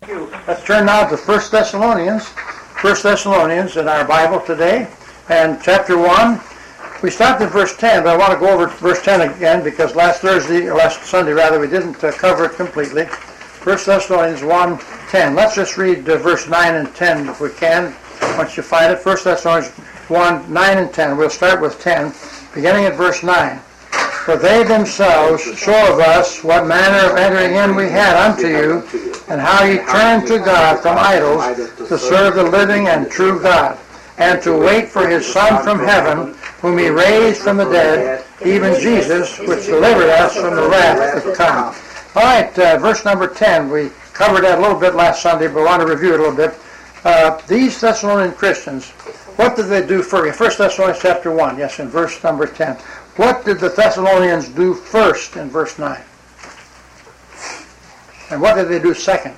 Let's turn now to 1 Thessalonians. 1 Thessalonians in our Bible today, and chapter 1. We stopped in verse 10, but I want to go over verse 10 again because last Sunday we didn't cover it completely. 1 Thessalonians 1:10. Let's just read verse 9 and 10 if we can, once you find it. 1 Thessalonians 1:9 and 10. We'll start with 10, beginning at verse 9. For they themselves show of us what manner of entering in we had unto you, and how ye turned to God from idols to serve the living and true God, and to wait for his Son from heaven, whom he raised from the dead, even Jesus, which delivered us from the wrath to come. All right, verse number 10. We covered that a little bit last Sunday, but I want to review it a little bit. These Thessalonian Christians, what did they do first? 1 Thessalonians chapter 1, yes, in verse number 10. What did the Thessalonians do first in verse 9? And what did they do second?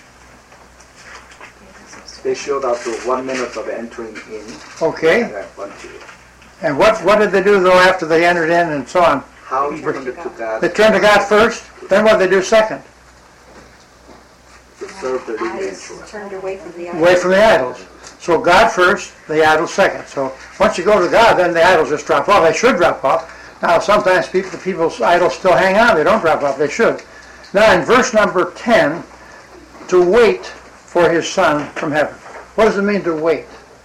They showed us 1 minute of entering in. Okay. And what did they do, though, after they entered in and so on? How he turned to God. They turned to God first. Then what did they do second? To serve the living and true. Turned away from the idols. Away from the idols. So God first, the idols second. So once you go to God, then the idols just drop off. They should drop off. Now sometimes people's idols still hang on. They don't drop off. They should. Now in verse number 10, to wait for his Son from heaven. What does it mean to wait?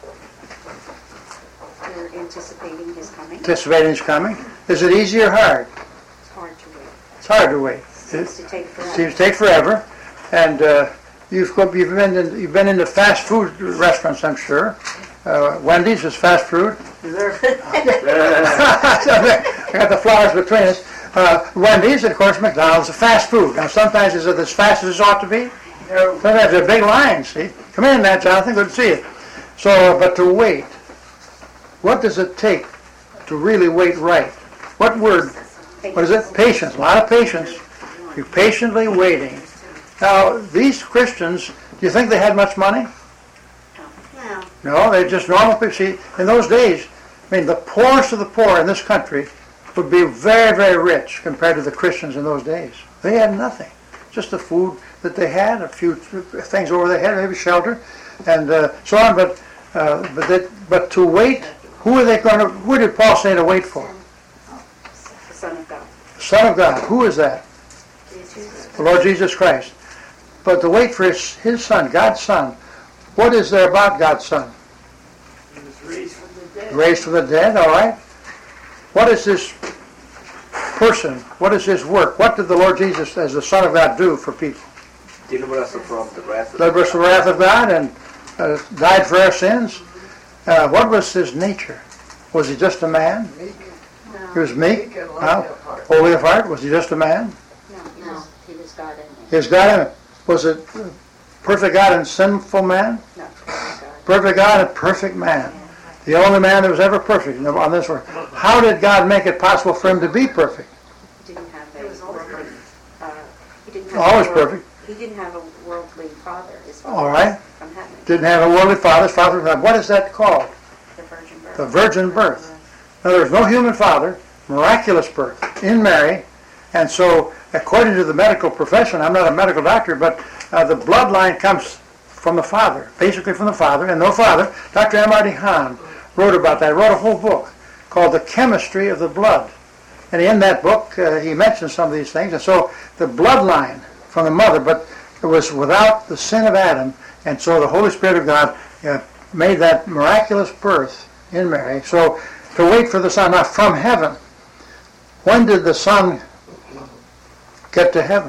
They're anticipating his coming. Anticipating his coming. Is it easy or hard? It's hard to wait. It's hard to wait. Seems to take forever. Seems to take forever. And you've been into fast food restaurants, I'm sure. Wendy's is fast food. I got the flowers between us. Wendy's, and of course, McDonald's is fast food. Now, sometimes is it as fast as it ought to be? No. Sometimes there are big lines, see? Come in, Matt, Jonathan. Good to see you. So, but to wait, what does it take to really wait right? What word? What is it? Patience. A lot of patience. You're patiently waiting. Now, these Christians, do you think they had much money? No, they're just normal people. See, in those days, I mean, the poorest of the poor in this country would be very, very rich compared to the Christians in those days. They had nothing. Just the food that they had, a few things over their head, maybe shelter, and so on. But to wait, who did Paul say to wait for? The Son of God. The Son of God. Who is that? Jesus. The Lord Jesus Christ. But to wait for his Son, God's Son. What is there about God's Son? He was raised from the dead. Raised from the dead, all right. What is this person? What is his work? What did the Lord Jesus, as the Son of God, do for people? Deliver us from the wrath of God. Deliver us from the wrath of God and died for our sins. What was his nature? Was he just a man? No. He was meek. Holy of heart. Was he just a man? No, he was God in me. He was God in it. Was it perfect God and sinful man? No, he was God. Perfect God and perfect man. The only man that was ever perfect on this earth. How did God make it possible for him to be perfect? He didn't have a worldly. Always perfect. He didn't have a worldly father. His father All right. from heaven. Didn't have a worldly father. His father was heaven. What is that called? The virgin birth. The virgin birth. Now there's no human father. Miraculous birth in Mary. And so, according to the medical profession, I'm not a medical doctor, but the bloodline comes from the father, basically from the father, and no father. Dr. M.R.D. Hahn wrote about that. He wrote a whole book called The Chemistry of the Blood. And in that book, he mentions some of these things. And so, the bloodline from the mother, but it was without the sin of Adam. And so, the Holy Spirit of God made that miraculous birth in Mary. So, to wait for the Son, now from heaven. When did the Son get to heaven?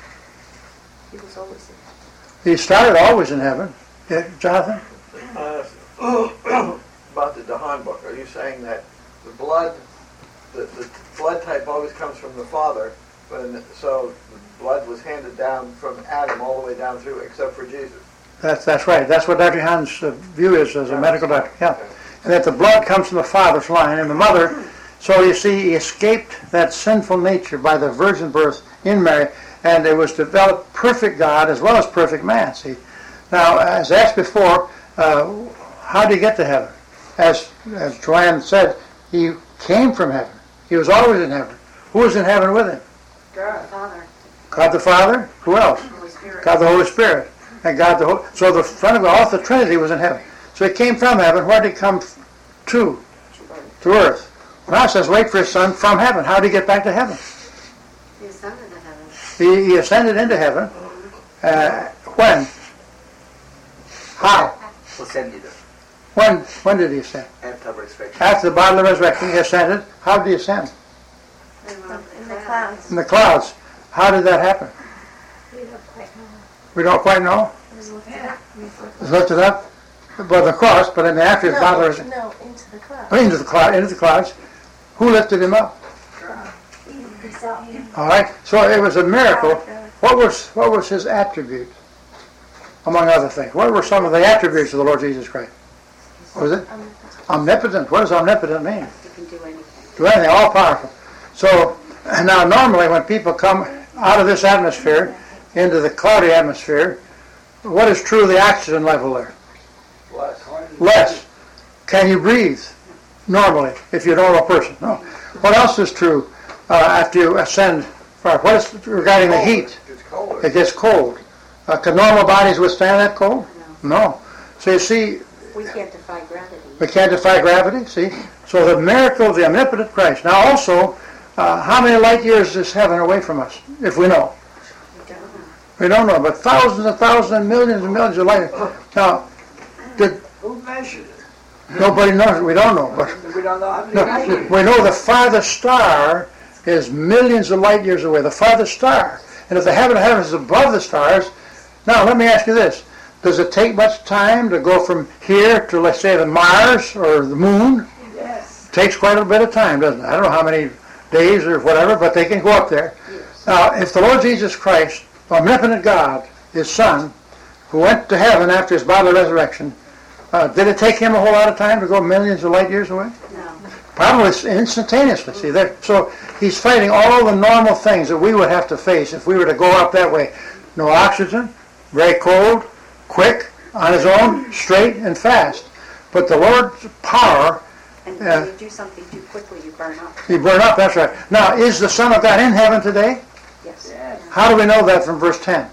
He was always in heaven. He started always in heaven. Yeah, Jonathan? About the Dahan book, are you saying that the blood type always comes from the father, so the blood was handed down from Adam all the way down through, except for Jesus? That's right. That's what Dr. Hahn's view is as a medical doctor. Yeah, and that the blood comes from the father's line and the mother. So you see, he escaped that sinful nature by the virgin birth in Mary, and it was developed perfect God as well as perfect man. See, now as asked before, how did he get to heaven? As Joanne said, he came from heaven. He was always in heaven. Who was in heaven with him? God the Father. God the Father. Who else? Holy Spirit. God the Holy Spirit. and God the Holy. So the Son of God, all the Trinity was in heaven. So he came from heaven. Where did he come to? To earth. Now it says, wait for his Son from heaven. How did he get back to heaven? He ascended to heaven. He ascended into heaven. When? How? Ascended When did he ascend? after resurrection. After the bodily resurrection, he ascended. How did he ascend? In the clouds. In the clouds. How did that happen? We don't quite know. It's lifted up by the cross, but in the after his bodily resurrection. No, into the clouds. Into the clouds. Who lifted him up? All right. So it was a miracle. What was his attribute, among other things? What were some of the attributes of the Lord Jesus Christ? What was it? Omnipotent. What does omnipotent mean? You can do anything. Do anything, all powerful. So now normally when people come out of this atmosphere into the cloudy atmosphere, what is true of the oxygen level there? Less. Can you breathe normally if you're a normal person? No. What else is true after you ascend? What is regarding the heat? It's colder. It gets cold. Can normal bodies withstand that cold? No. So you see, We can't defy gravity. we can't defy gravity, see? So the miracle of the omnipotent Christ. Now also, how many light years is heaven away from us, if we know? We don't know. We don't know, but thousands and thousands and millions of light years. Now, Who measured it? nobody knows, we don't know, but We don't know how many no, we know the farthest star is millions of light years away, the farthest star. And if the heaven of heavens is above the stars, now let me ask you this. Does it take much time to go from here to, let's say, the Mars or the moon? Yes. It takes quite a bit of time, doesn't it? I don't know how many days or whatever, but they can go up there. Yes. Now, if the Lord Jesus Christ, omnipotent God, his Son, who went to heaven after his bodily resurrection, did it take him a whole lot of time to go millions of light years away? No. Probably instantaneously. See there. So he's fighting all the normal things that we would have to face if we were to go up that way. No oxygen, very cold, quick, on his own, straight and fast. But the Lord's power, And when you do something too quickly, you burn up. he burned up. That's right. Now, is the Son of God in heaven today? Yes. Yes. How do we know that from verse 10?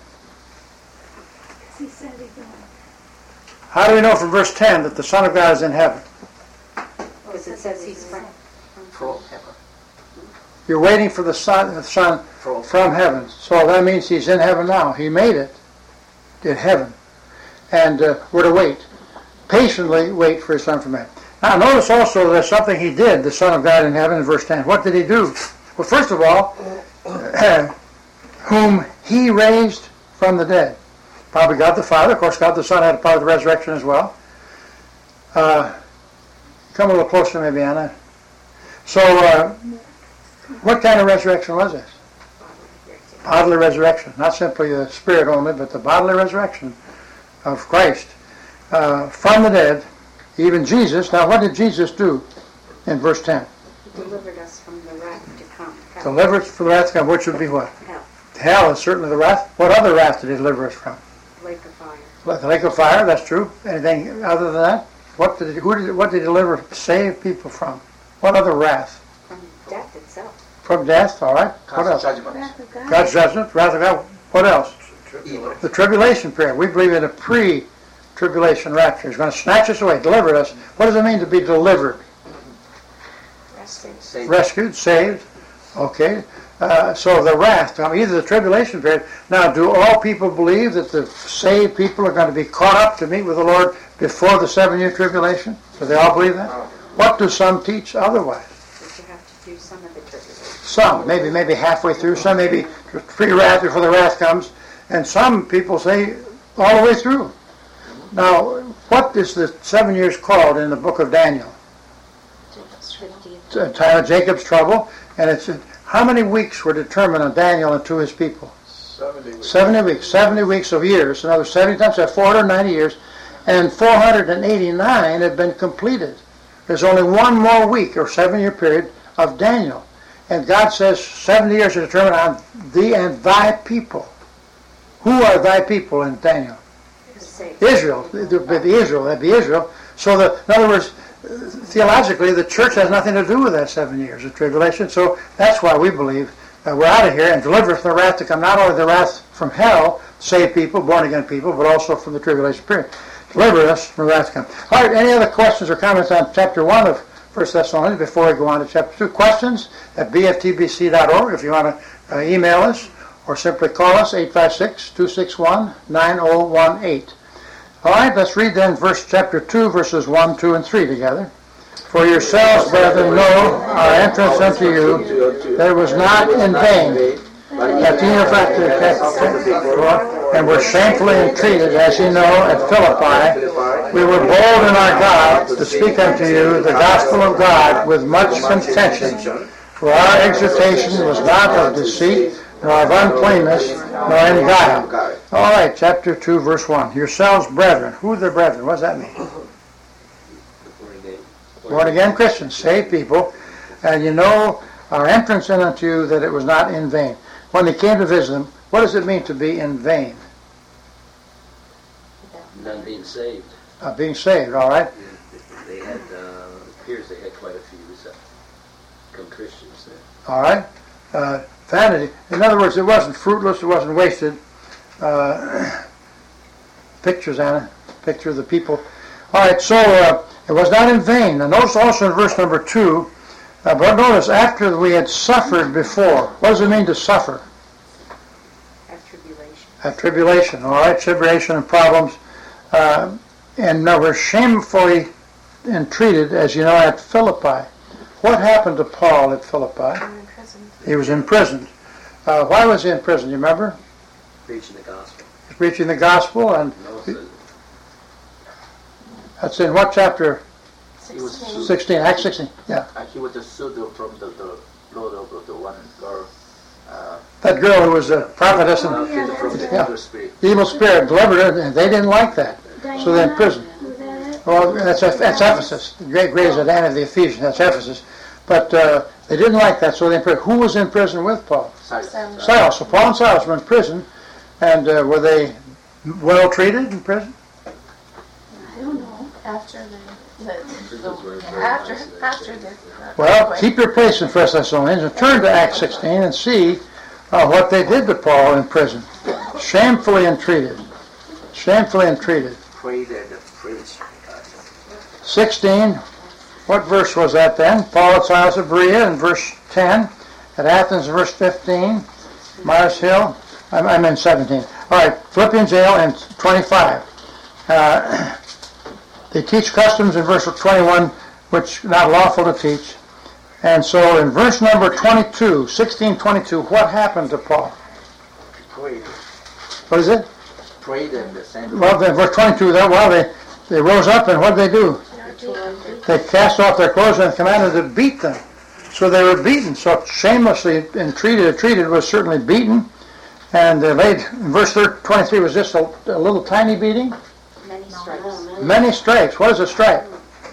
How do we know from verse 10 that the Son of God is in heaven? Because it says he's from From heaven. You're waiting for the Son from heaven. So that means he's in heaven now. He made it in heaven. And we're to wait. Patiently wait for his Son from heaven. Now notice also there's something he did, the Son of God in heaven, in verse 10. What did he do? Well, first of all, whom he raised from the dead. Probably God the Father. Of course, God the Son had a part of the resurrection as well. Come a little closer maybe, Anna. So, what kind of resurrection was this? Bodily resurrection. Not simply the spirit only, but the bodily resurrection of Christ from the dead, even Jesus. Now, what did Jesus do in verse 10? He delivered us from the wrath to come. Delivered from the wrath to come, which would be what? Hell. Hell is certainly the wrath. What other wrath did he deliver us from? Lake of fire. The lake of fire, that's true. Anything other than that? What did he deliver, save people from? What other wrath? From death itself. From death, all right. What else? Judgment. God's judgment, wrath of God. What else? Evil. The tribulation period. We believe in a pre-tribulation rapture. He's going to snatch us away, deliver us. What does it mean to be delivered? Satan. Rescued, saved. Okay. So the wrath, either the tribulation period. Now, do all people believe that the saved people are going to be caught up to meet with the Lord before the 7-year tribulation? Do they all believe that? What do some teach otherwise? But you have to do some of the tribulation. Some, maybe halfway through. Some maybe pre-wrath before the wrath comes. And some people say all the way through. Now, what is the 7 years called in the book of Daniel? The time of Jacob's trouble. And it's how many weeks were determined on Daniel and to his people? 70 weeks. 70 weeks. 70 weeks of years. Another 70 times that 490 years. And 489 had been completed. There's only one more week or 7-year period of Daniel. And God says 70 years are determined on thee and thy people. Who are thy people in Daniel? Israel. That'd be Israel. So in other words, theologically, the church has nothing to do with that 7 years of tribulation. So that's why we believe we're out of here, and deliver us from the wrath to come, not only the wrath from hell, saved people, born again people, but also from the tribulation period. Deliver us from the wrath to come. All right, any other questions or comments on chapter 1 of 1 Thessalonians before we go on to chapter 2? Questions at bftbc.org if you want to email us, or simply call us, 856-261-9018. All right, let's read then chapter 2, verses 1, 2, and 3 together. For yourselves, brethren, know our entrance unto you, that it was not in vain, that ye and were shamefully entreated, as ye know, at Philippi. We were bold in our God to speak unto you the gospel of God with much contention. For our exhortation was not of deceit, nor of uncleanness, nor in guile. All right, chapter 2, verse 1. Yourselves, brethren. Who are the brethren? What does that mean? Born again Christians, saved people. And you know our entrance in unto you, that it was not in vain. When they came to visit them, what does it mean to be in vain? Not being saved. Being saved, all right. They had, it appears they had quite a few become Christians there. All right. Vanity. In other words, it wasn't fruitless, it wasn't wasted. Pictures, Anna. Picture of the people. All right, so it was not in vain. Now notice also in verse number 2, but notice after we had suffered before. What does it mean to suffer? Have tribulation. Have tribulation, all right, tribulation and problems. And now we're shamefully entreated, as you know, at Philippi. What happened to Paul at Philippi? He was imprisoned. Why was he in prison? You remember? Preaching the gospel. He's preaching the gospel, and that's in what chapter? 16. Acts 16. Yeah. He was a pseudo from the Lord of the one girl. That girl who was a prophetess and evil spirit delivered her, and they didn't like that, so they're in prison. Well, that's Ephesus. The great grace at the end of the Ephesians. That's Ephesus. But they didn't like that, so they in prison. Who was in prison with Paul? Silas. So Paul and Silas were in prison, and were they well treated in prison? I don't know. After Well, keep your place in 1 Thessalonians and turn to Acts 16 and see what they did to Paul in prison. Shamefully entreated. Shamefully entreated. 16. What verse was that then? Paul and Silas of Berea in verse 10. At Athens in verse 15. Mars Hill. I'm in 17. All right, Philippians jail in 25. They teach customs in verse 21, which not lawful to teach. And so in verse number 22, 16:22, what happened to Paul? Prayed. What is it? Prayed in the same. Well, in verse 22, they rose up, and what did they do? They cast off their clothes and commanded to beat them. So they were beaten. So shamelessly treated was certainly beaten. And verse 23 was just a little tiny beating. Many stripes. Many stripes. What is a stripe?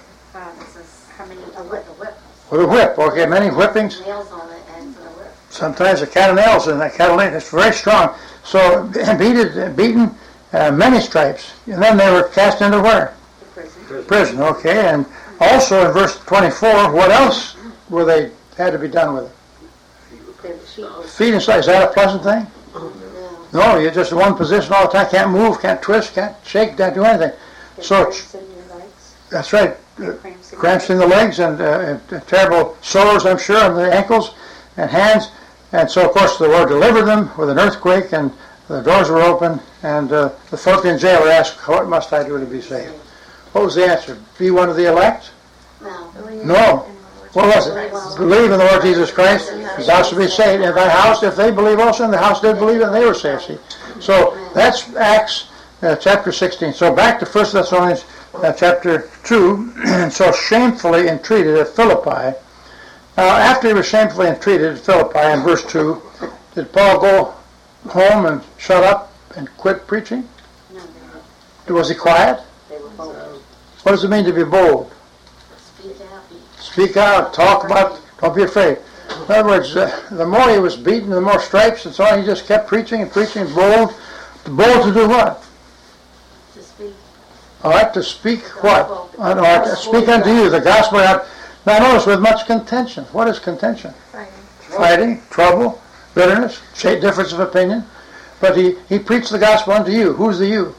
A whip. With a whip. Okay, many whippings. nails on the ends of the whip. Sometimes a cat of nails in that cat of nails. It's very strong. So beaten, many stripes. And then they were cast into where? Prison. Okay. And also in verse 24, what else were they had to be done with it? Feet and sides. Is that a pleasant thing? No, you're just in one position all the time. Can't move, can't twist, can't shake, can't do anything. So that's right. Cramps in the legs and terrible sores, I'm sure, on the ankles and hands. And so, of course, the Lord delivered them with an earthquake, and the doors were open. And the Philippian jailer asked, "What must I do to be saved?" What was the answer? Be one of the elect? No. What was it? Believe in the Lord Jesus Christ, thou shalt be saved. In thy house, if they believe also, and the house did believe, and they were saved. See? So that's Acts chapter 16. So back to 1 Thessalonians chapter 2. And so shamefully entreated at Philippi. After he was shamefully entreated at Philippi in verse 2, did Paul go home and shut up and quit preaching? No, Was he quiet? they were bold. What does it mean to be bold? Speak out, talk about, don't be afraid. In other words, the more he was beaten, the more stripes and so on, he just kept preaching and preaching, bold. Bold to do what? To speak. All right, to speak what? To speak unto you, the gospel. Now notice, with much contention. What is contention? Fighting, trouble. bitterness, difference of opinion. But he preached the gospel unto you. Who's the you?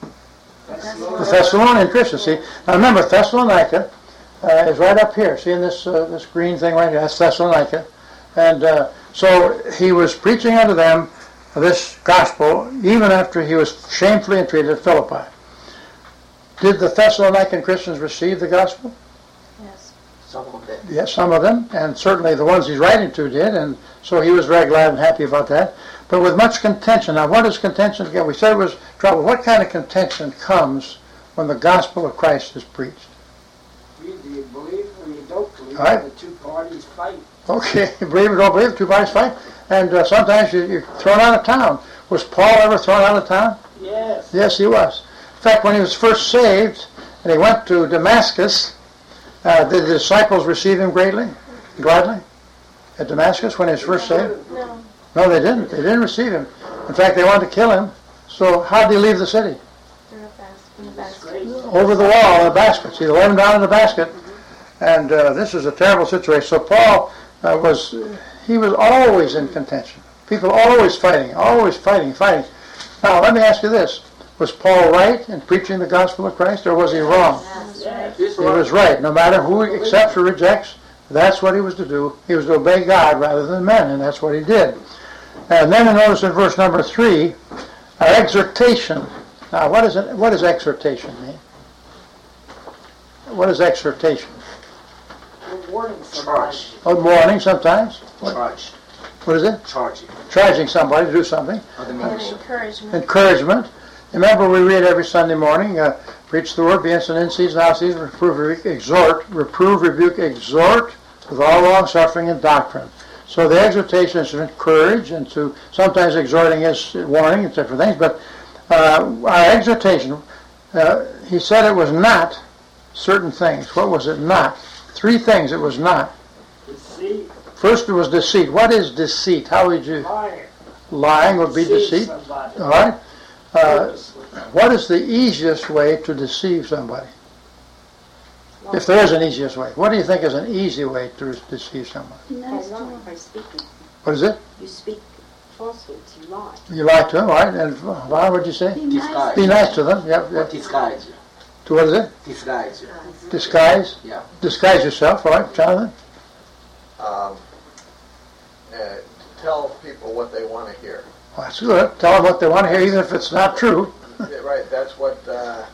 The Thessalonian Christians. See, now remember, Thessalonica is right up here. See, in this green thing right here, that's Thessalonica. And so he was preaching unto them this gospel even after he was shamefully entreated at Philippi. Did the Thessalonican Christians receive the gospel? Yes. Some of them. Yes, some of them, and certainly the ones he's writing to did, and so he was very glad and happy about that. But with much contention. Now, what is contention? Again, we said it was trouble. What kind of contention comes when the gospel of Christ is preached? Either you believe or you don't believe. All right. The two parties fight. Okay, you believe or don't believe, two parties fight, and sometimes you're thrown out of town. Was Paul ever thrown out of town? Yes. Yes, he was. In fact, when he was first saved, and he went to Damascus, did the disciples receive him gladly, at Damascus when he was first saved? No. No, they didn't. They didn't receive him. In fact, they wanted to kill him. So how did he leave the city? They're in a basket. Over the wall in a basket. See, they let him down in a basket. And this is a terrible situation. So Paul was always in contention. People always fighting. Now, let me ask you this. Was Paul right in preaching the gospel of Christ, or was he wrong? Yes. He was right. No matter who accepts or rejects, that's what he was to do. He was to obey God rather than men, and that's what he did. And then notice in verse number 3, our exhortation. Now, what does exhortation mean? What is exhortation? You're warning somebody. Oh, warning sometimes. Charged. What is it? Charging. Charging somebody to do something. Other And members. encouragement. Encouragement. Remember, we read every Sunday morning, preach the word, be instant in season, out of season, reprove, rebuke, exhort with all long suffering and doctrine. So the exhortation is to encourage, and to sometimes exhorting is warning and different things. But our exhortation, he said it was not certain things. What was it not? 3 things it was not. Deceit. First, it was deceit. What is deceit? How would you? Lying. Lying would be Deceive deceit. somebody. All right. Purposely. What is the easiest way to deceive somebody? If there is an easiest way. What do you think is an easy way to deceive someone? Nice By to lying, by speaking. What is it? You speak falsehoods, you lie. You lie to them, all right? And why would you say? be nice. Disguise. Be nice to them. Yep. Disguise you. To what is it? Disguise you. Disguise. Yeah. Disguise yourself, all right, Jonathan? Tell people what they want to hear. Well, that's good. Tell them what they want to hear, even if it's not true. Yeah, right, that's what a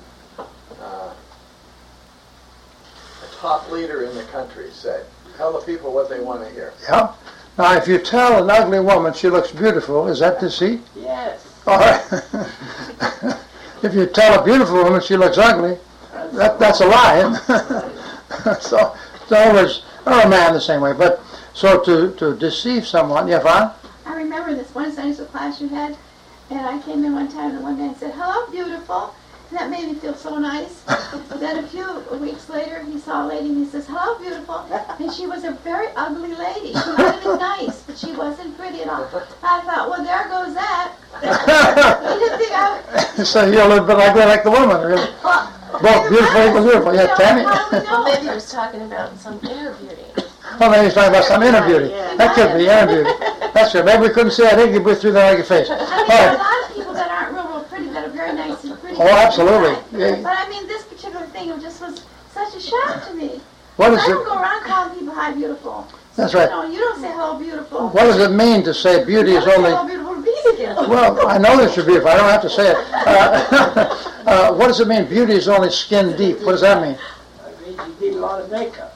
top leader in the country said. Tell the people what they want to hear. Yeah. Now, if you tell an ugly woman she looks beautiful, is that deceit? Yes. All right. If you tell a beautiful woman she looks ugly, that's a lie. So, in other words, or a man the same way. But so to deceive someone, yeah, Vaughn? I remember this one Sunday school class you had, and I came in one time and one man said, "Hello, beautiful." And that made me feel so nice. But then a few weeks later, he saw a lady and he says, "Hello, beautiful." And she was a very ugly lady. She might have been nice, but she wasn't pretty at all. I thought, well, there goes that. You didn't think I So you're a little bit like the woman, really. well, Both beautiful equals beautiful. Yeah, Tammy. how do we Well, know? maybe he was talking about some inner beauty. Well, maybe he's talking about some inner beauty. That could be inner beauty. That's good. Maybe we couldn't see. I think you through there like your face. All I mean, there are a right. lot of people that aren't real pretty that are very nice and pretty. Oh, absolutely. Yeah. But I mean, this particular thing just was such a shock to me. What is I don't it? go around calling people hi, beautiful. That's right. You don't say hello, beautiful. What does it mean to say beauty You is don't say only? hello, beautiful to be together. Well, I know that you're beautiful. I don't have to say it. What does it mean? Beauty is only skin deep. What does that mean? That means you need a lot of makeup.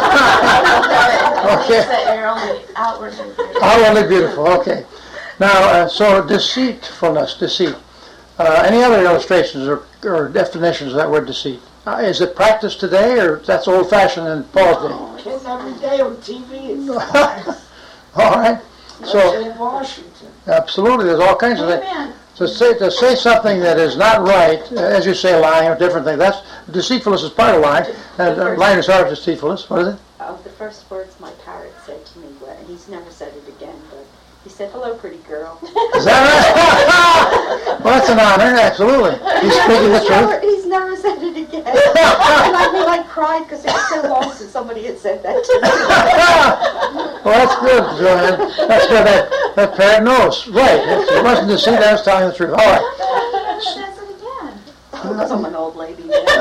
Okay. That you're only outwardly beautiful. Outwardly beautiful. Okay. Now, so deceitfulness, deceit. Any other illustrations or definitions of that word deceit? Is it practiced today, or that's old-fashioned in Paul's day? It's every day on TV. It's All right. So, in Washington. absolutely, there's all kinds of things. Amen. To say something that is not right, as you say, lying or different things, that's deceitfulness is part of lying, and lying is part of deceitfulness. What is it? The first words my parrot said to me were, and he's never said it again, but he said, "Hello, pretty girl." Is that right? Well, that's an honor, absolutely. He's speaking the truth. He's never said it again. And I cried because it was so long since somebody had said that to me. Well, that's good, Joanne. That's good. That parrot knows. Right. It wasn't deceit, I was telling the truth. All right. Says it again. I'm an old lady.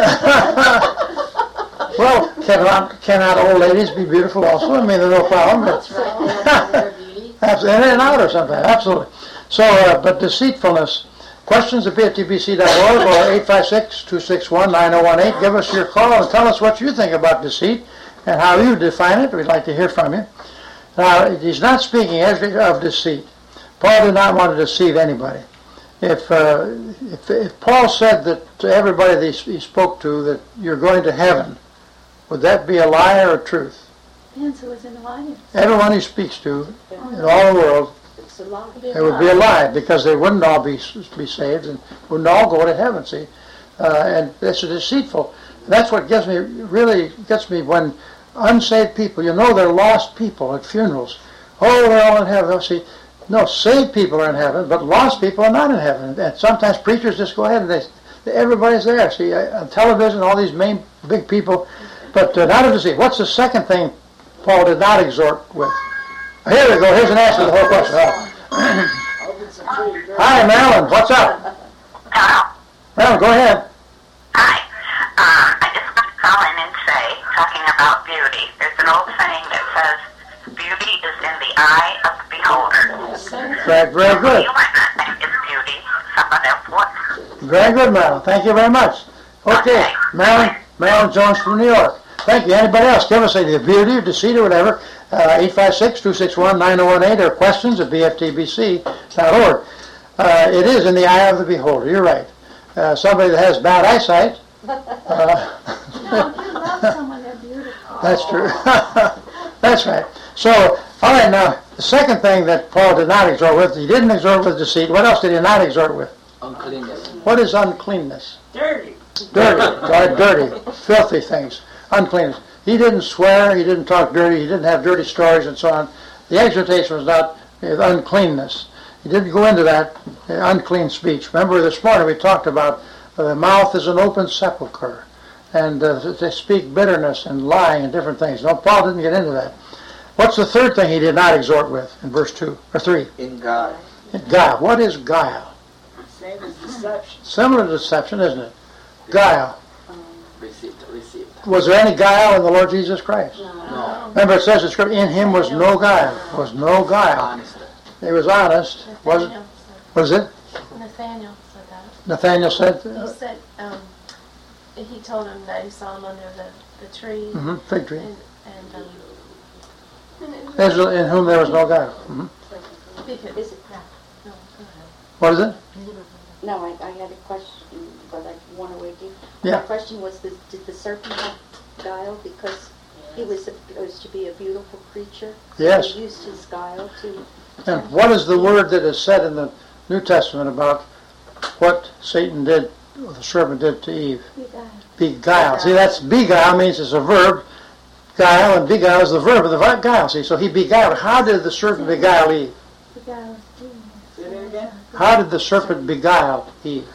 Well, cannot old ladies be beautiful also? I mean, there's no problem. But absolutely, in and out or something. Absolutely. So, but deceitfulness. Questions at bftbc.org or 856-261-9018. Give us your call and tell us what you think about deceit and how you define it. We'd like to hear from you. Now, he's not speaking of deceit. Paul did not want to deceive anybody. If Paul said that to everybody that he spoke to that you're going to heaven, would that be a lie or a truth? Depends who was in the audience. Everyone he speaks to in all the world, It's a lie. it would be a lie because they wouldn't all be saved and wouldn't all go to heaven. See, and it's deceitful. That's what really gets me when unsaved people. You know, they're lost people at funerals. Oh, they're all in heaven. Oh, see, no, saved people are in heaven, but lost people are not in heaven. And sometimes preachers just go ahead and everybody's there. See, on television, all these main big people, but not to deceive. What's the second thing Paul did not exhort with? Here we go. Here's an answer to the whole question. Hi, Marilyn. What's up? Marilyn, go ahead. Hi. I just want to call in and say, talking about beauty, there's an old saying that says, beauty is in the eye of the beholder. Very, very good. You might not think it's beauty, someone else would. Very good, Marilyn. Thank you very much. Okay, Marilyn Jones from New York. Thank you. Anybody else? Give us either beauty or deceit or whatever. 856-261-9018 or questions at bftbc.org. It is in the eye of the beholder. You're right. Somebody that has bad eyesight. No, if you love someone, they're beautiful. That's true. That's right. So, all right, now, the second thing that Paul did not exhort with, he didn't exhort with deceit. What else did he not exhort with? Uncleanness. What is uncleanness? Dirty. Dirty, right? Dirty, filthy things, uncleanness. He didn't swear, he didn't talk dirty, he didn't have dirty stories and so on. The exhortation was not uncleanness. He didn't go into that unclean speech. Remember this morning we talked about the mouth is an open sepulcher, and they speak bitterness and lying and different things. No, Paul didn't get into that. What's the third thing he did not exhort with in verse 2 or 3? In God. Guile. What is guile? Same as deception. Similar to deception, isn't it? Guile. Received. Was there any guile in the Lord Jesus Christ? No. Remember it says in Scripture, in him was no guile. Was no guile. Honest. He was honest. Was it? Nathaniel said that. Nathaniel said? He said, he told him that he saw him under the tree. Fig tree. And Israel in whom there was no guile. because, Is it? no, go ahead. What is it? No, I had a question, but I want to wait. Yeah. My question was, did the serpent have guile because he was supposed to be a beautiful creature? Yes. He used his guile to... And what is the word that is said in the New Testament about what Satan did, or the serpent did to Eve? Beguile. See, that's beguile means it's a verb. Guile, and beguile is the verb of the guile. See, so he beguiled. How did the serpent beguile Eve? How did the serpent beguile Eve?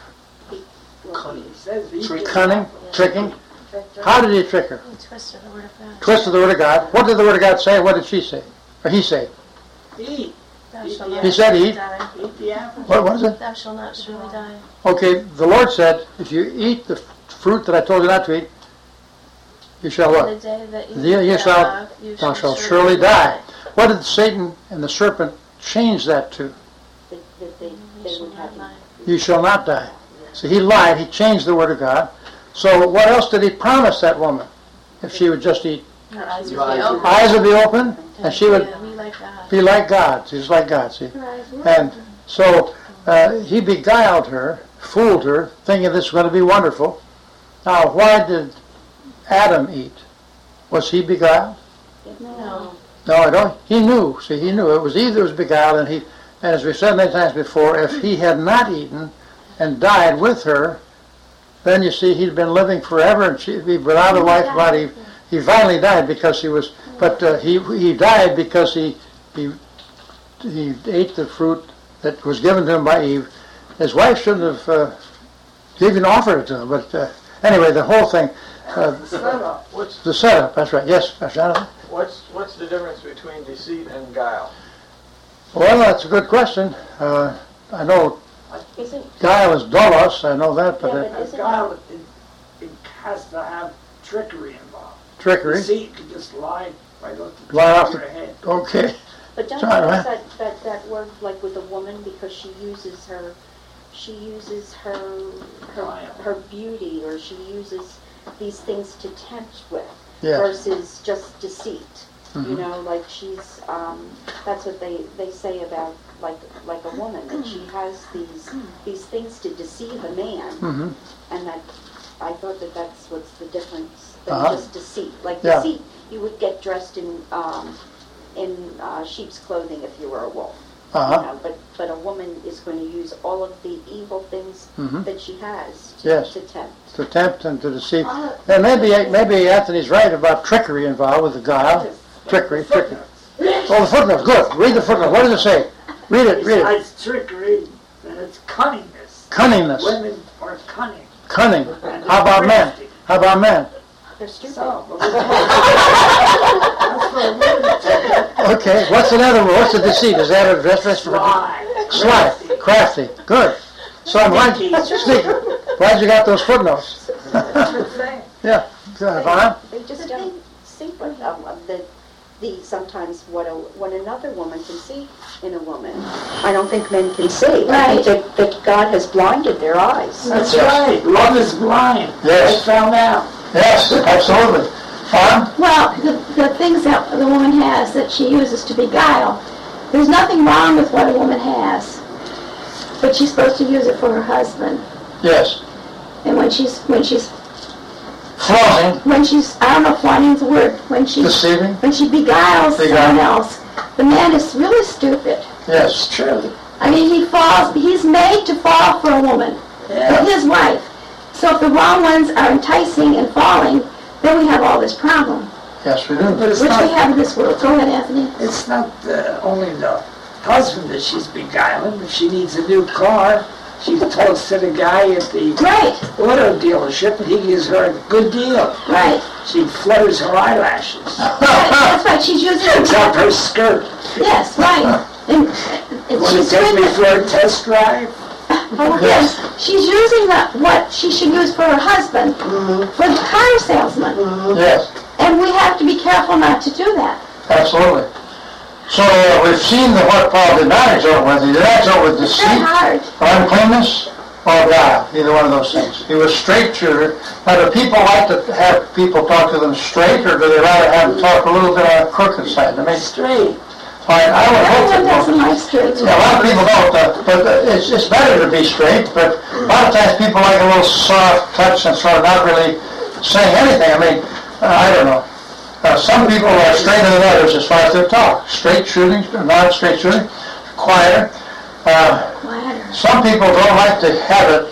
Cunning, tricking. How did he trick her? He twisted the word of God. Twisted the word of God. What did the word of God say? What did she say? Or he say? Eat. Thou shalt He not said surely eat. die. Eat the apple. What was it? Thou shalt not surely die. Okay, the Lord said, if you eat the fruit that I told you not to eat, you shall On what? the day that you You eat shall, thereof, you thou shalt surely die. What did Satan and the serpent change that to? That You they shall would not have... lie. You shall not die. So he lied, he changed the word of God. So what else did he promise that woman? If she would just eat, Her eyes would Your be eyes open. eyes would be open, and she would Be like God. be like God, just like God, see? And so he beguiled her, fooled her, thinking this was going to be wonderful. Now, why did Adam eat? Was he beguiled? No. No, I don't. He knew. See, he knew. It was Eve that was beguiled, and as we've said many times before, if he had not eaten and died with her, then you see he'd been living forever, and she'd be without a life without Eve. He finally died because he was, but he died because he ate the fruit that was given to him by Eve. His wife shouldn't have even offered it to him, but anyway, the whole thing. Setup. The setup, that's right. Yes, Jonathan? What's the difference between deceit and guile? Well, that's a good question. I know Isn't, guile is doulos, I know that, but Yeah, but isn't Guile, it has to have trickery involved. trickery. Deceit could just lie right off the Lie top off of the- your head. Okay. but don't Sorry, you use huh? that word like with a woman because she uses her her beauty, or she uses these things to tempt with Yes. versus just deceit. Mhm. You know, like she's that's what they say about like a woman, that she has these things to deceive a man, Mm-hmm. and that I thought that's what's the difference than Uh-huh. just deceit. Like Yeah. deceit, you would get dressed in sheep's clothing if you were a wolf. Uh-huh. You know, but a woman is going to use all of the evil things Mhm. that she has Yes. to tempt. To tempt and to deceive. And maybe Anthony's right about trickery involved with the guile. Trickery. Oh, the footnote. Good. Read the footnote. What does it say? Read it. Besides trickery, then it's cunningness. Cunninghness. Women are cunning. Cunning. And How about men? crafty. How about men? They're stupid. So, but that's for a woman to Okay. What's another word? What's the deceit? Is that a dress for lie. Sly. Crafty. Good. So I'm glad, sneaky. Glad you got those footnotes. Good thing. Yeah. Good. Vaughn? They just don't see what sometimes what another woman can see in a woman. I don't think men can see. I think that God has blinded their eyes. That's right. Love is blind. Yes. I found out. Yes, absolutely. Vaughn? Well, the things that the woman has that she uses to beguile, there's nothing wrong with what a woman has, but she's supposed to use it for her husband. Yes. And when she's Flaunting. I don't know if flaunting is the word, when she Deceiving. beguiles Beguile. someone else, the man is really stupid. Yes. True. I mean, he's made to fall for a woman, with his wife. So if the wrong ones are enticing and falling, then we have all this problem, Yes, we do. But it's which we not, have in this world. Go ahead, Anthony. it's not only the husband that she's beguiling. If she needs a new car, she talks to the guy at the Right, auto dealership and he gives her a good deal. right. She flutters her eyelashes, That's right, she's using picks up her skirt. Yes, right. And Want to she's take doing me it. for a test drive? Oh, yes. She's using what she should use for her husband, for the car salesman. Yes, And we have to be careful not to do that. absolutely. So we've seen what Paul did not exhort with. He did not exhort with It's very deceit, hard. uncleanness, or guile. Either one of those things. He was straight shooter. Now, do people like to have people talk to them straight, or do they rather have them talk a little bit on the crooked side? I mean, Straight. I would hope Everyone that doesn't like straight. yeah, a lot of people don't, but it's better to be straight, but a lot of times people like a little soft touch and sort of not really saying anything. I mean, I don't know. Some people are straighter than others as far as their talk. Straight shooting, not straight shooting, quieter. Quieter. Some people don't like to have it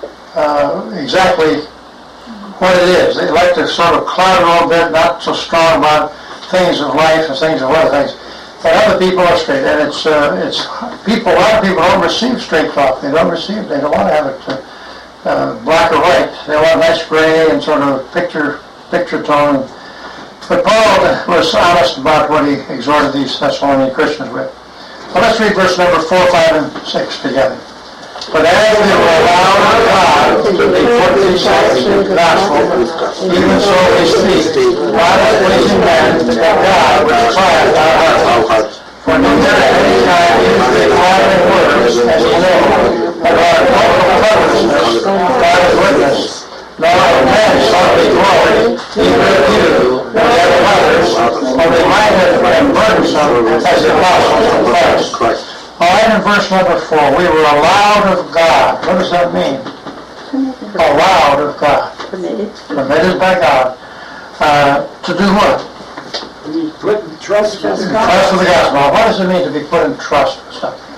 exactly what it is. They like to sort of cloud a little bit, not so strong about things of life and things of other things. And other people are straight, and it's people. A lot of people don't receive straight talk. They don't want to have it black or white. They want nice gray and sort of picture tone. But Paul was honest about what he exhorted these Thessalonian Christians with. Well, let's read verse number 4, 5, and 6 together. But as we were allowed of God to be put inside the gospel, even so we speak, not as pleasing men, but God which trieth our hearts. For neither at any time use we flattering words, as ye know, of our total covetousness, God is witness, nor of men sought we glory, neither of you, nor yet of others, for we might have been burdensome as the apostles of Christ. All right, in verse number 4, we were allowed of God. What does that mean? Allowed of God. Permitted. Permitted by God. To do what? You put in trust with God. Trust with the gospel. Now, what does it mean to be put in trust with something?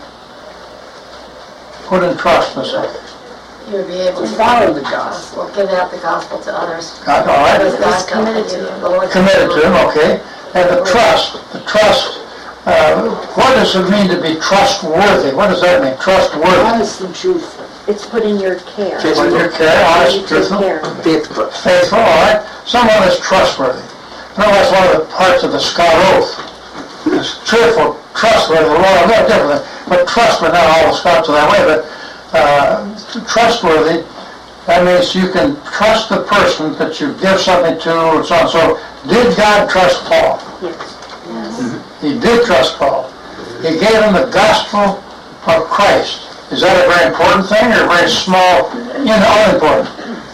Put in trust with something. You would be able To to follow the gospel. give out the gospel to others. God, all right. Because God committed to you. it. The Lord Committed to him, okay. And the trust. What does it mean to be trustworthy? What does that mean? Trustworthy. Honest and truthful. It's put in your care. Put your care, honest, You take truthful. care. Faithful. Faithful, all right. Someone that's trustworthy. No, that's one of the parts of the Scott Oath. It's truthful trustworthy, well, no different, but trustworthy, not all scripture that way, but trustworthy, that means you can trust the person that you give something to, and so on. So, did God trust Paul? Yes. He did trust Paul. He gave him the gospel of Christ. Is that a very important thing or a very small, unimportant?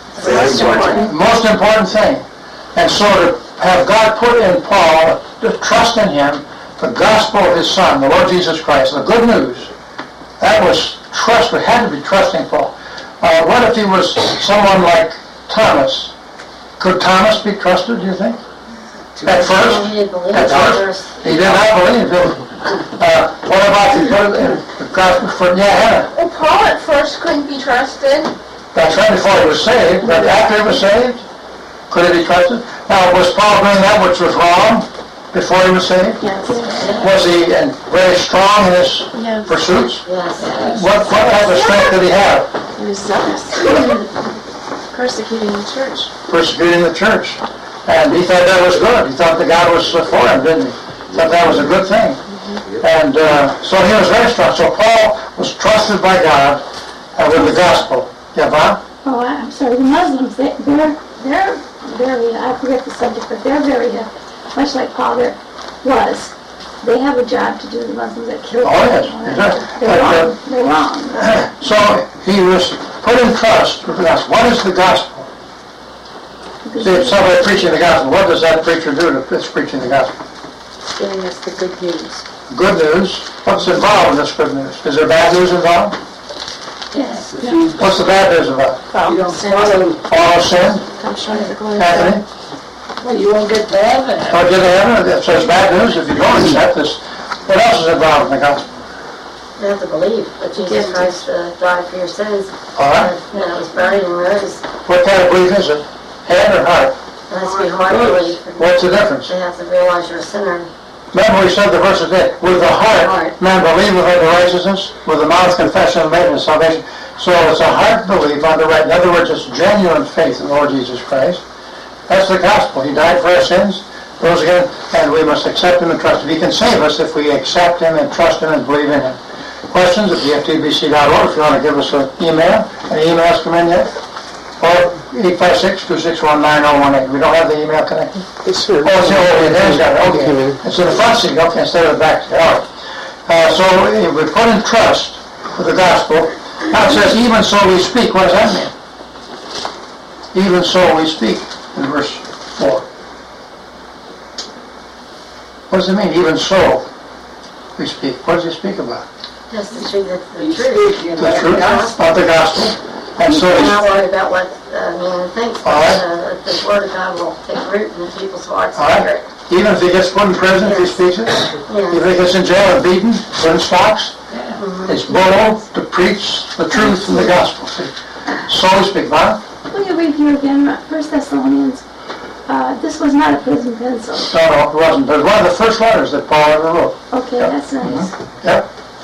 Most important thing. And so to have God put in Paul, to trust in him, the gospel of his Son, the Lord Jesus Christ, the good news, that was trust. We had to be trusting Paul. What if he was someone like Thomas? Could Thomas be trusted, do you think? At first? He did not believe him. What about the gospel for Hannah? Well, Paul at first couldn't be trusted. That's right, before he was saved, but after he was saved, could he be trusted? Now, was Paul doing that which was wrong before he was saved? Yes. Was he very strong in his pursuits? Yes. What type of strength did he have? He was zealous. Persecuting the church. Persecuting the church. And he thought that was good. He thought that God was for him, didn't he? He thought that was a good thing. And so he was very strong. So Paul was trusted by God with the gospel. Yeah, Bob? Oh, I'm sorry. The Muslims, they're very, I forget the subject, but they're very, much like Paul there was. They have a job to do, the Muslims that kill people. Oh, yes. They're wrong. So he was put in trust with the gospel. What is the gospel? See, if somebody preaching the gospel, what does that preacher do that's preaching the gospel? Giving us the good news. Good news. What's involved in this good news? Is there bad news involved? Yes. What's the bad news about? You don't All sin? Come short of the glory of Anthony? God. Well, you won't get to heaven. Don't get to heaven? If there's bad news, if you don't accept this, what else is involved in the gospel? You have to believe that Jesus Christ died for your sins. All right. Was buried and rose. What kind of belief is it? Head or heart? It has to be hard to believe. What's the difference? You have to realize you're a sinner. Remember we said the verse today, with the heart, man believeth unto righteousness, with the mouth confession of made unto salvation. So it's a heart belief unto right. In other words, it's genuine faith in the Lord Jesus Christ. That's the gospel. He died for our sins, rose again, and we must accept him and trust him. He can save us if we accept him and trust him and believe in him. Questions at dftbc.org. If you want to give us an email. Any emails come in yet? Or 856-261-9018. We don't have the email connected? It's here. Oh, it's here. There's got it. Okay. It's in the front seat. Okay, instead of the back seat. All right. So we put in trust with the gospel. Now it says, even so we speak. What does that mean? Even so we speak in verse 4. What does it mean? Even so we speak. What does he speak about? Just to see the truth. The truth about the gospel. And so I'm not worried about what man thinks, but right. The word of God will take root in people's hearts all and right. spirit. Even if he gets put in prison, if he speaks it? Even if he gets in jail and beaten, put in stocks? It's bold to preach the truth in the gospel. See? So we speak, Bob? Will you read here again, 1 Thessalonians? This was not a prison pencil. No, it wasn't. It was one of the first letters that Paul ever wrote. Okay, that's nice. Yep.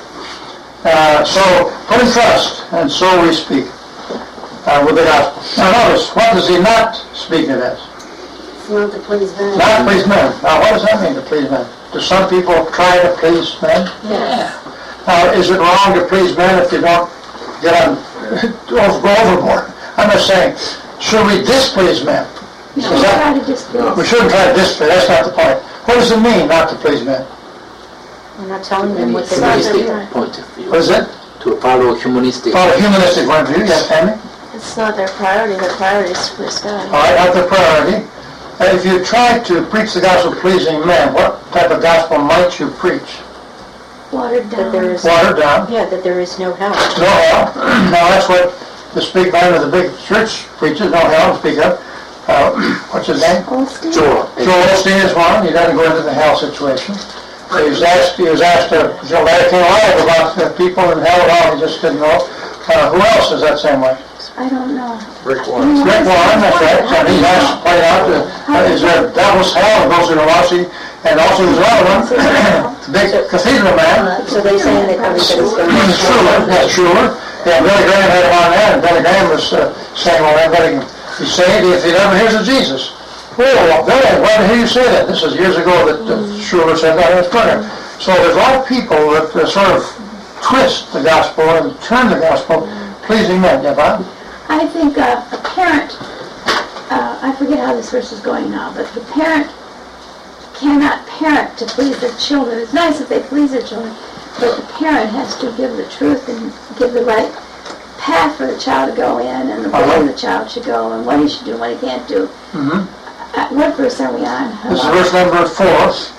So, put in trust, and so we speak with the gospel. Now notice, what does he not speak it as? It's not to please men. Not to please men. Now what does that mean, to please men? Do some people try to please men? Yes. Now, is it wrong to please men if you don't get on, go overboard? I'm just saying, should we displease men? We shouldn't try to displease. We shouldn't try to displease. That's not the point. What does it mean, not to please men? We're not telling them what they Humanistic want. point of view. What is it? To follow humanistic. Follow a humanistic point of view. Yes, Tammy? It's not their priority. Their priority is to please God. All right, not the priority. If you try to preach the gospel pleasing men, what type of gospel might you preach? Watered down. Watered down. Yeah, that there is no hell. No hell. Now that's what the big man of the big church preaches. No hell to speak of. What's his name? Osteen? Joel. Joel Osteen is one. He doesn't go into the hell situation. He was asked Larry King Live about people in hell and all. He just didn't know. Who else is that same way? I don't know. Rick Warren. Rick Warren, that's right. And he has to point out is there devil's hell and those who are watching. And also there's another one, the big cathedral man. So they're saying they probably said it's going to be Schuller, that's Schuller. Yeah, Billy Graham had him on there, and Billy Graham was saying, well, everybody can be saved if he never hears of Jesus. Oh, well, Billy, why did I hear you say that? This is years ago that Schuller said that in his program. So there's a lot of people that sort of twist the gospel and turn the gospel pleasing men. Yeah, Bob? I think a parent, I forget how this verse is going now, but the parent cannot parent to please their children. It's nice if they please their children, but the parent has to give the truth and give the right path for the child to go in, and the way the child should go, and what he should do and what he can't do. What verse are we on? This is verse number 4.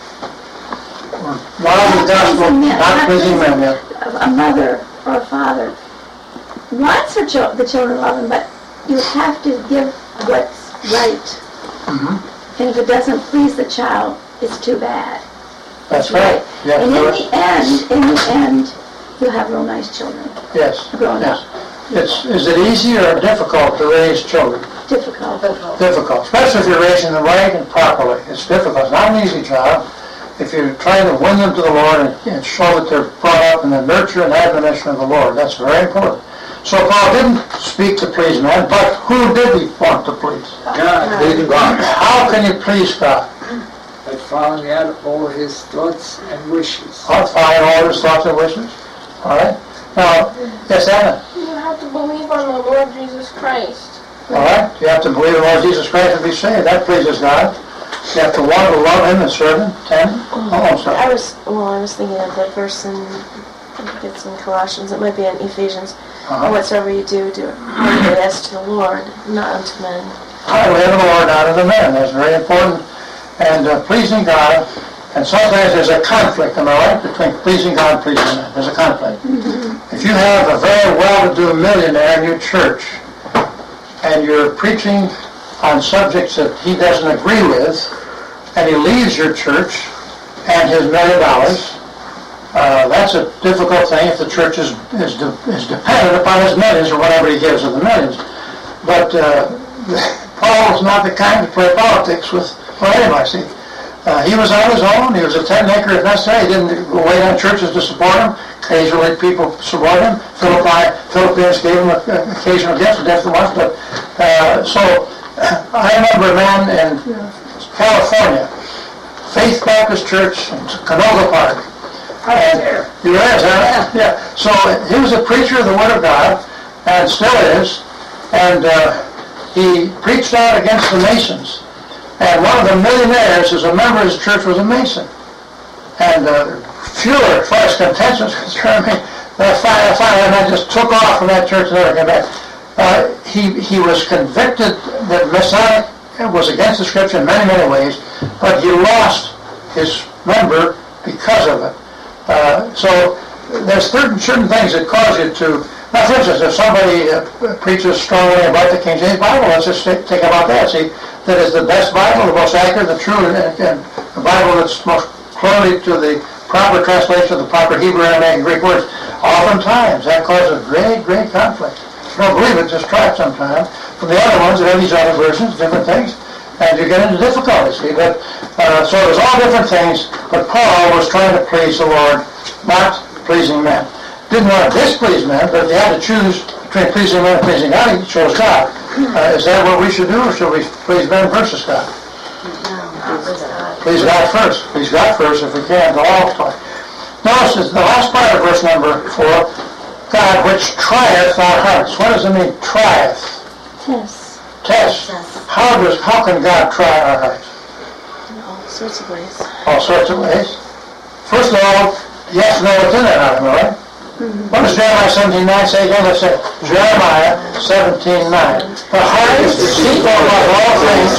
While the gospel not pleasing men yet. A mother or a father wants the children to love him, but you have to give what's right. And if it doesn't please the child, it's too bad. That's right. Yeah, and in the end, you'll have real nice children. Yes. Growing up. Is it easy or difficult to raise children? Difficult. Difficult, especially if you're raising them right and properly. It's difficult. It's not an easy job. If you're trying to win them to the Lord and show that they're brought up in the nurture and admonition of the Lord, that's very important. So Paul didn't speak to please men, but who did he want to please? God. God. How can you please God? By following out all his thoughts and wishes. Following all his thoughts and wishes. All right. Now, yes, Anna. You have to believe on the Lord Jesus Christ. All right. You have to believe in Lord Jesus Christ and be saved. That pleases God. You have to want to love him and serve him. 10. I'm sorry. I was thinking of the verse in, I think it's in Colossians, it might be in Ephesians. Whatsoever you do, do it heartily as to the Lord, not unto men. Heartily unto the Lord, not unto men. That's very important. And pleasing God, and sometimes there's a conflict, am I right, between pleasing God and pleasing men. There's a conflict. If you have a very well-to-do millionaire in your church, and you're preaching on subjects that he doesn't agree with, and he leaves your church and his $1 million, that's a difficult thing if the church is dependent upon his millions or whatever he gives of the millions. But Paul was not the kind to play politics with anybody. See, he was on his own. He was a tent maker if necessary. He didn't wait on churches to support him. Occasionally people support him. Philippians gave him occasional gifts, once. But so I remember a man in California, Faith Baptist Church in Canoga Park. You read, huh? Yeah. So he was a preacher of the Word of God, and still is, and he preached out against the Masons. And one of the millionaires, as a member of his church, was a Mason. And Fuhrer, as far as contention is concerned, finally I just took off from that church and never came back. He was convicted that Masonic was against the Scripture in many, many ways, but he lost his member because of it. So there's certain things that cause you to, now for instance, if somebody preaches strongly about the King James Bible, let's just think about that. See, that is the best Bible, the most accurate, the true, and the Bible that's most closely to the proper translation of the proper Hebrew, Aramaic, and Greek words. Oftentimes, that causes great, great conflict. If you don't believe it, just try it sometime. From the other ones, there are these other versions, different things, and you get into difficulties. See, but so there's all different things, but Paul was trying to please the Lord, not pleasing men. Didn't want to displease men, but if you had to choose between pleasing men and pleasing God, he chose God. Is that what we should do, or should we please men versus God? Please God first. Please God first if we can, to all time. Notice the last part of verse number 4, God which trieth our hearts. What does it mean, trieth? Test. How can God try our hearts? In all sorts of ways. All sorts of ways. First of all, you have to know what's in that heart, am I right? What does Jeremiah 17:9 say again? Let's say Jeremiah 17:9. The heart is deceitful above all things,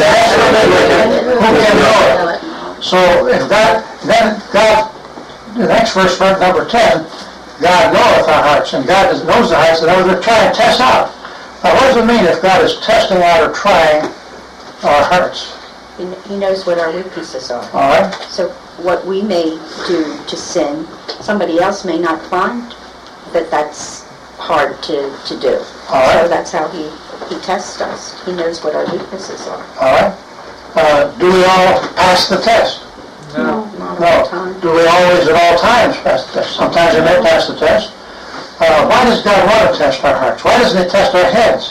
who can know it? So if God, then God, the next verse, number 10, God knoweth our hearts, and God knows the hearts, and they're trying to test out. Now what does it mean if God is testing out or trying our hearts? He knows what our weaknesses are. All right. So what we may do to sin, somebody else may not find that that's hard to do. All right. So that's how he tests us. He knows what our weaknesses are. All right. Do we all pass the test? No. Not all the time. Do we always at all times pass the test? Sometimes we may pass the test. Why does God want to test our hearts? Why doesn't he test our heads?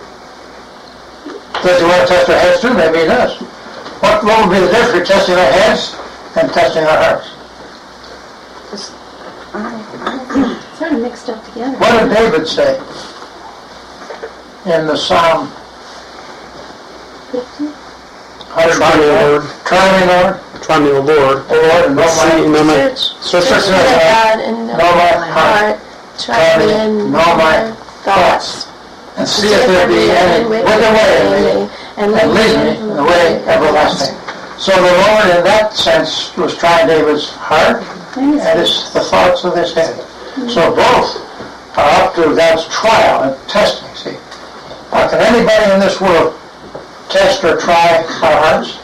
Does he want to test our heads too? Maybe he does. What would be the difference between testing our heads and testing our hearts? mixed up together. What did David say in the Psalm? 50? Try me, Lord. Try me, Lord. Try me, O Lord. O Lord, and know my Search me, God, and know my heart. Try me and know my thoughts. and see if there be any wicked way in me, and lead me in the way everlasting. So the Lord, in that sense, was trying David's heart and the thoughts of his head. So both are up to God's trial and testing, see. Now, can anybody in this world test or try our hearts?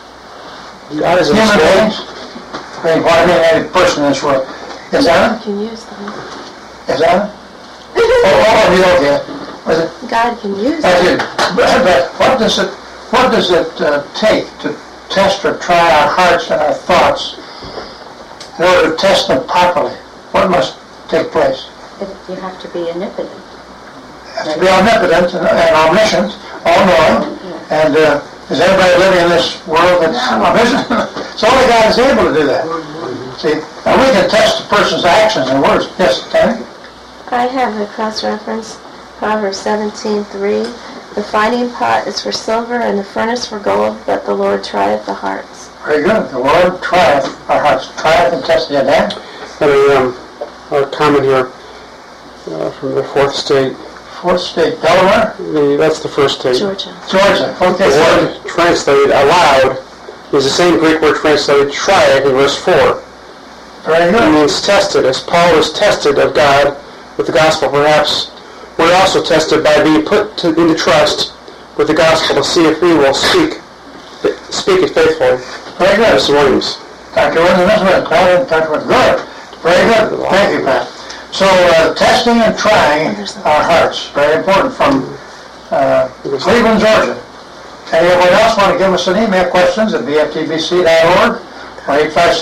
God is in Human this beings? I mean, any person in this world. Is that God can use them. Is that oh, you okay. Was it? God can use That's them. it. But what does it take to test or try our hearts and our thoughts in order to test them properly? What must take place? You have to be omnipotent. You have to be omnipotent and omniscient, all-knowing, and is anybody living in this world that's omniscient? So only God is able to do that. See, now we can test a person's actions and words. Yes, Tammy? I have a cross-reference, Proverbs 17:3. The finding pot is for silver and the furnace for gold, but the Lord trieth the hearts. Very good. The Lord trieth our hearts. Trieth and testeth. Dan? And a comment here from the fourth state. Fourth state, Delaware? That's the first state. Georgia. Georgia. Okay. The word translated aloud is the same Greek word translated trieth in verse 4. Very It good. means tested. As Paul was tested of God with the gospel, perhaps we're also tested by being put into trust with the gospel to see if we will speak it faithfully. Very good. Mr. Williams. Dr. Williams, that's what Dr. Williams. Good. Very good. Thank you, Pat. So, testing and trying our hearts. Very important from Cleveland, Georgia. Anyone else want to give us an email questions at bftbc.org or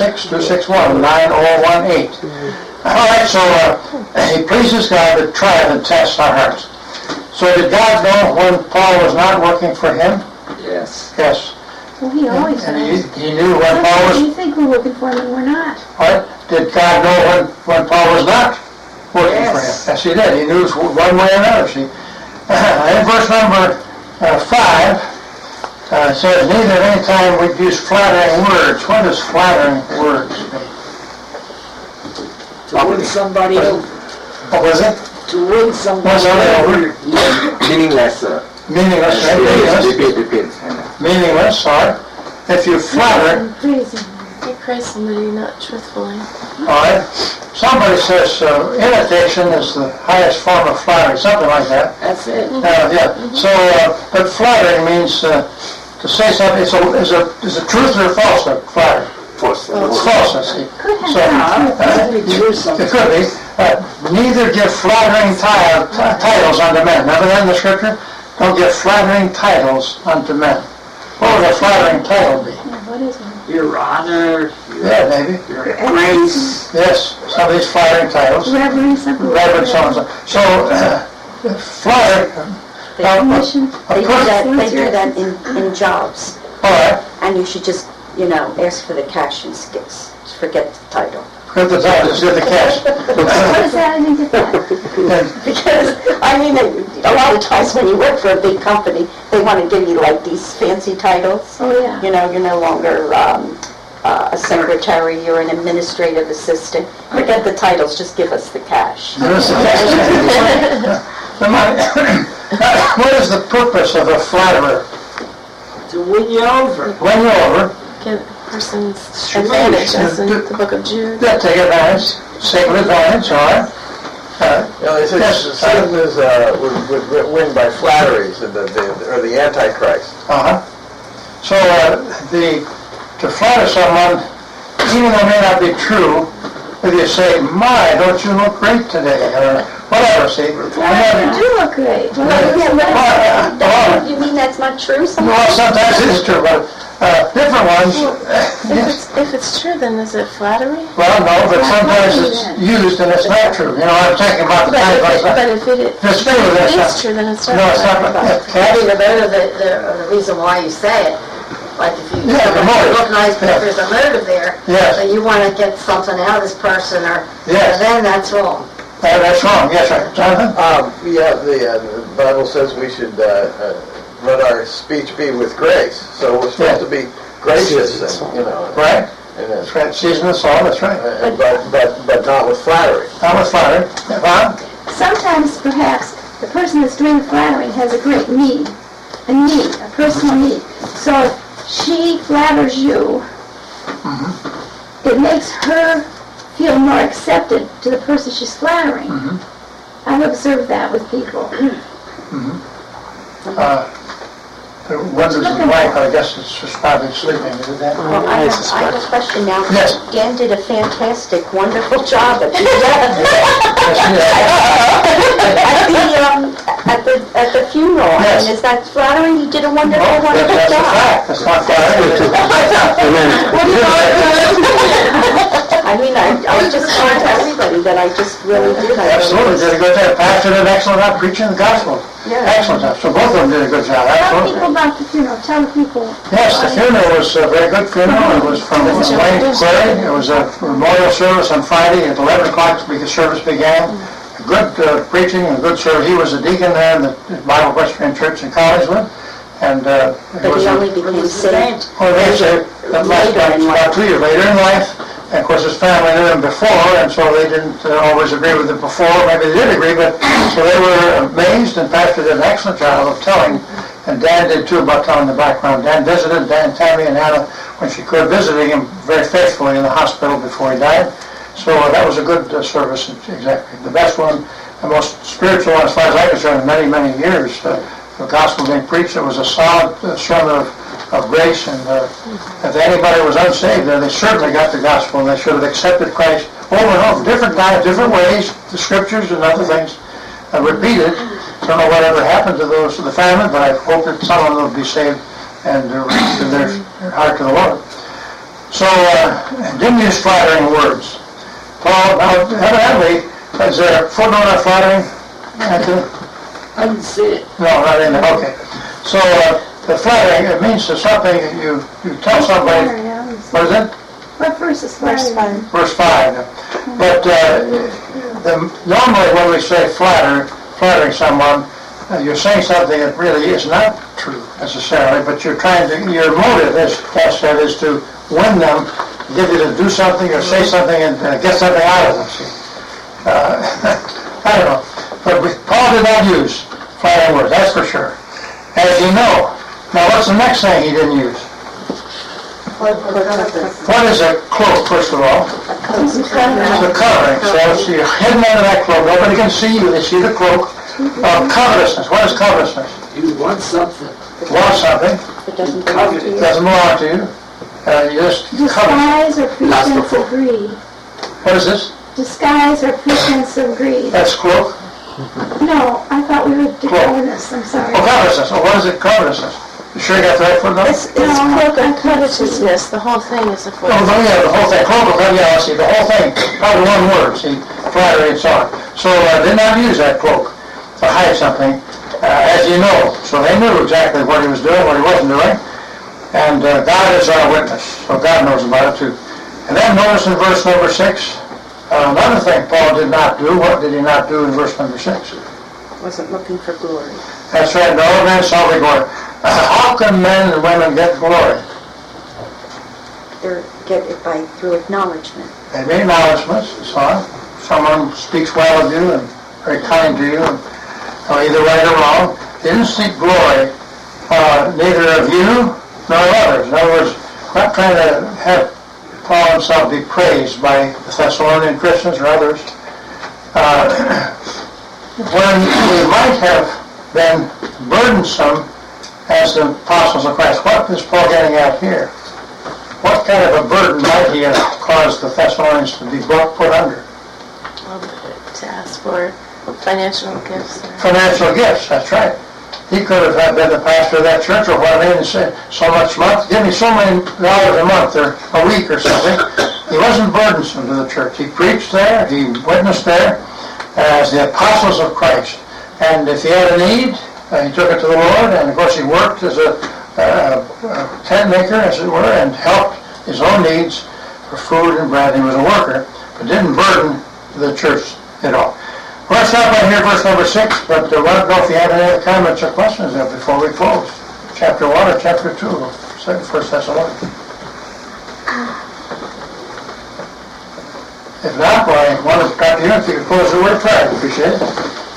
856-261-9018. All right, so he pleases God to try and test our hearts. So did God know when Paul was not working for him? Yes. Yes. Well, he always And knows. he knew when Paul was... You think we're working for him and we're not. Right? Did God know when Paul was not working for him? Yes, he did. He knew one way or another. See, in verse number 5, it says, neither at any time we've used flattering words. What does flattering words mean? To win somebody over. What was it? To win somebody What's that over. over? Meaningless. Meaningless. Repeat. Meaningless, or if you flatter, Praise him. You praise somebody not truthfully. all right, somebody says imitation is the highest form of flattery, something like that. That's it. Yeah. So, but flattering means to say something is a truth or a falsehood. Flattering. False. It's falseness. See. Could have So That'd be true it sometimes. could be. Neither give flattering titles unto men. Remember that in the scripture? Don't give flattering titles unto men. What would a flattering title be? What is it? Your honor, Yeah, maybe. your grace. Yes, some of these flattering titles. Reverend something. Reverend so-and-so. So, flatter. Commission. They do that in jobs, All right. and you should just, ask for the cash and forget the title. Get the title, just get the cash. What does that have to do with that? Because, a lot of times when you work for a big company, they want to give you like these fancy titles. Oh, yeah. You're no longer a secretary, you're an administrative assistant. Forget the titles, just give us the cash. Give us the cash. What is the purpose of a flatterer? To win you over. When you're over, Get a person's advantage, as in the book of Jude. they'll take advantage, sacred advantage, all right? It says Satan is, would win by flatteries, or the Antichrist. So to flatter someone, even though it may not be true, if you say, my, don't you look great today, or whatever, see? You do look great. You mean that's not true? Well, sometimes it is true, but different ones, yes. If it's true, then is it flattery? Well, no, but sometimes it's used and it's not true. I'm talking about the times like that. But if it It's true, that's is not. true, then it's not No, it's not. flattery. Maybe the reason why you say it, like if you Yeah, the motive. look nice, but Yeah. if there's a motive there, Yes. that you want to get something out of this person, or Yes. then that's wrong. That's wrong. Yes, right. Jonathan? Yeah, the Bible says we should let our speech be with grace. So we're supposed to be gracious, and, you know. Right. And That's right. Season the salt. That's right. but not with flattery. Not with flattery. Bob? Sometimes, perhaps, the person that's doing the flattering has a great need, a personal need. So if she flatters you, it makes her feel more accepted to the person she's flattering. I've observed that with people. The Wendell's wife, I guess, is just probably sleeping. Is it that? Well, I have a question now. Yes. Dan did a fantastic, wonderful job at the at the funeral. Yes. I mean, is that flattering? He did a wonderful, wonderful That's a job. fact. That's not flattering. I mean, I was just telling to everybody that I just really did. Absolutely, did a good job. Pastor did an excellent job preaching the gospel. Yeah. Excellent job. So both of them did a good job. Tell Absolutely. people about the funeral. Tell the people. Yes, the funeral was a very good funeral. It was from Wayne Clay. It was a memorial service on Friday at 11 o'clock. The service began. Good preaching and good service. He was a deacon there in the Bible Presbyterian Church in Collingswood. And But he only became saved about 2 years later in life. And of course his family knew him before, and so they didn't always agree with him before. Maybe they did agree, but so they were amazed, and Pastor did an excellent job of telling, and Dan did too, about telling the background. Dan visited Tammy and Hannah when she could, visiting him very faithfully in the hospital before he died. So that was a good service, exactly. The best one, the most spiritual one as far as I concerned in many, many years. The gospel being preached, it was a solid sermon of grace, and if anybody was unsaved there, they certainly got the gospel, and they should have accepted Christ over and over, different times, different ways, the scriptures and other things repeated. I don't know whatever happened to those of the family, but I hope that some of them will be saved and give their heart to the Lord. So, didn't use flattering words. Paul, now, evidently, is there a footnote on flattering? Anthony? I didn't see it. No, not in there. Okay. So, the flattering, it means that something you tell somebody. What is it? What verse is Verse 5. Verse 5. But normally when we say flattering someone, you're saying something that really is not true necessarily, but you're trying to, your motive, as Cass said, is to win them, get you to do something or say something and get something out of them. See? I don't know. But Paul did not use flattering words, that's for sure. As you know. Now what's the next thing he didn't use? What is a cloak, first of all? It's a covering. So you're hidden under that cloak. Nobody can see you. They see the cloak of covetousness. What is covetousness? You want something. Want something. It doesn't belong to you. It doesn't belong to you. You just covet. Disguise or pretense of greed. What is this? Disguise or pretense of greed. That's cloak. No, I thought we were covetousness. I'm sorry. Oh, covetousness. Oh, what is it, covetousness? You sure you got the right footnote? It's cloak of covetousness. The whole thing is a Oh, footnote. yeah, the whole thing. Cloak of covetousness. Yeah, see, the whole thing. Probably one word. See, flattery and so on. So did not use that cloak to hide something, as you know. So they knew exactly what he was doing, what he wasn't doing. And God is our witness. So God knows about it too. And then notice in verse number 6, another thing Paul did not do. What did he not do in verse number 6? Wasn't looking for glory. That's right. No man shall be glory. How can men and women get glory? They get it through acknowledgement. They make acknowledgments and so on. Someone speaks well of you and very kind to you, and either right or wrong. They didn't seek glory, neither of you nor others. In other words, not trying to have Paul himself be praised by the Thessalonian Christians or others. When we might have been burdensome as the apostles of Christ, what is Paul getting at here? What kind of a burden might he have caused the Thessalonians to be put under? To ask for financial gifts. Financial gifts, that's right. He could have been the pastor of that church or whatever and said, so much a month, give me so many dollars a month or a week or something. He wasn't burdensome to the church. He preached there, he witnessed there as the apostles of Christ. And if he had a need, he took it to the Lord, and of course he worked as a tent maker, as it were, and helped his own needs for food and bread. He was a worker, but didn't burden the church at all. Let's stop right here, verse number 6, but let us know if you have any other comments or questions there before we close. Chapter 1 or chapter 2 of 1 Thessalonians. If not, well, I want to cut you if you could close the word prayer. Appreciate it.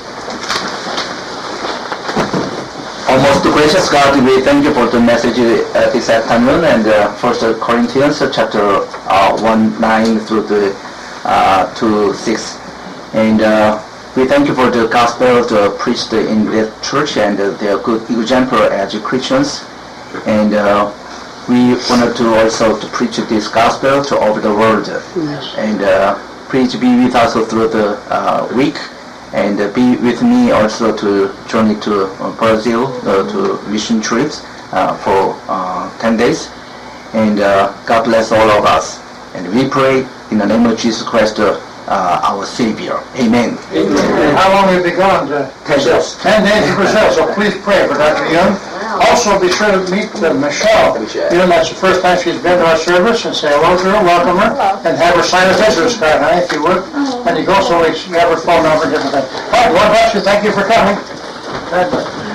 Our most gracious God, we thank you for the message this afternoon, and 1 Corinthians chapter 1, 9 through the 2, 6. And we thank you for the gospel preached in the church, and they are good example as Christians. And we wanted to also to preach this gospel to all the world. Yes. And please be with us through the week. And be with me also to journey to Brazil to mission trips for 10 days. And God bless all of us. And we pray in the name of Jesus Christ, our Savior. Amen. Amen. How long have you been gone? 10 days. 10 days in Brazil. So please pray for Dr. Young. Also be sure to meet Michelle. You know, that's the first time she's been to our service, and say hello to her, welcome her, and have her sign a visitor's card, honey, if you would. And you go so we have her phone number and different things. All right, God bless you. Thank you for coming. God bless you.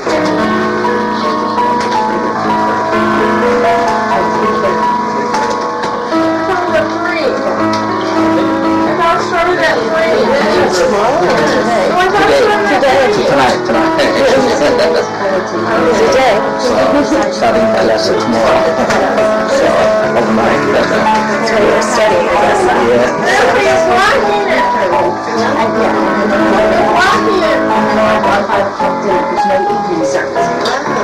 Tonight. Today. So, starting a lesson tomorrow. So, overnight. That's why you're studying, I guess. Yeah. There's no evening service.